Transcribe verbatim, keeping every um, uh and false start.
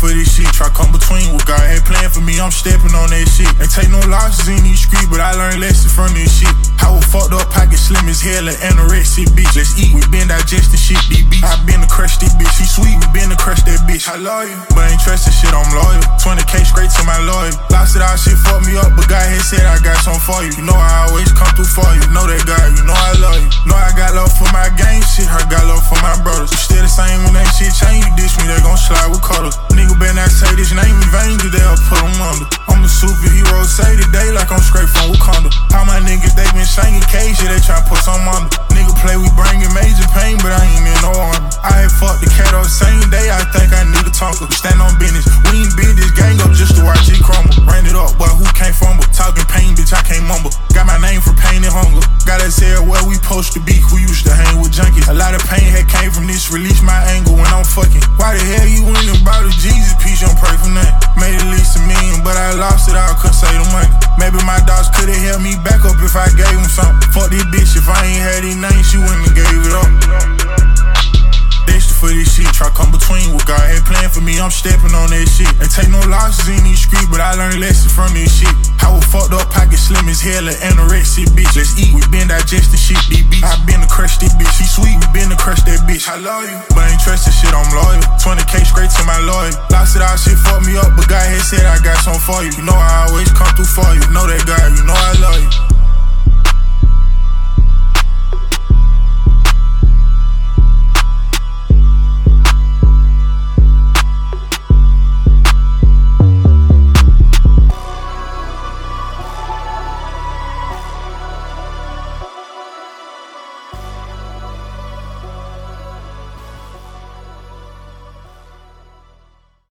for this shit, try come between what God had planned for me, I'm stepping on that shit. Ain't take no losses in these streets, but I learned lessons from this shit. I was fucked up, pocket slim as hell, an anorexic bitch. Let's eat, we been digesting shit, these beats. I been to crush this bitch, she sweet, we been to crush that bitch. I love you, but ain't trusting shit, I'm loyal. twenty K straight to my lawyer. Lost it all, shit fucked me up, but God had said I got something for you. You know I always come through for you, know that God, you know I love you. Know I got love for my gang shit, I got love for my brothers. You still the same when that shit change, you dish me, they gon' slide with cuddles. Nigga better not say this name in vain, cause they'll put them under. I'm a superhero, say today like I'm straight from Wakanda. All my niggas, they been singing cage, yeah, they try put some under. Nigga play, we bringin' major pain, but I ain't in no armor. I had fucked the cat up same day, I think I need a tonker. Stand on business, we ain't bid this gang up just to watch it crumble. Ran it up, boy, who can't fumble? Talking pain, bitch, I can't mumble. Got my name for pain and hunger. Gotta say where we supposed to be, who used to hang with junkies. A lot of pain had came from this, release my anger when I'm fucking. Why the hell you went and brought a Jesus piece, don't pray for nothing. Made at least a million, but I lost it all, couldn't save the money. Maybe my dogs could've held me back up if I gave them something. Fuck this bitch, if I ain't had these names, she wouldn't have gave it up. Destined for this shit, try come between what God had planned for me, I'm stepping on that shit. Ain't take no losses in these streets, but I learned lessons from this shit. I was fucked up, pocket slim as hell, an anorexic bitch. Let's eat, we been digesting shit, these beats. I been to crush this bitch, she sweet, we been to crush that bitch. I love you, but ain't trusting shit, I'm loyal. twenty K straight to my lawyer. Lost it all, shit fucked me up, but God had said I got something for you. You know I always come through for you, know that God, you know I love you.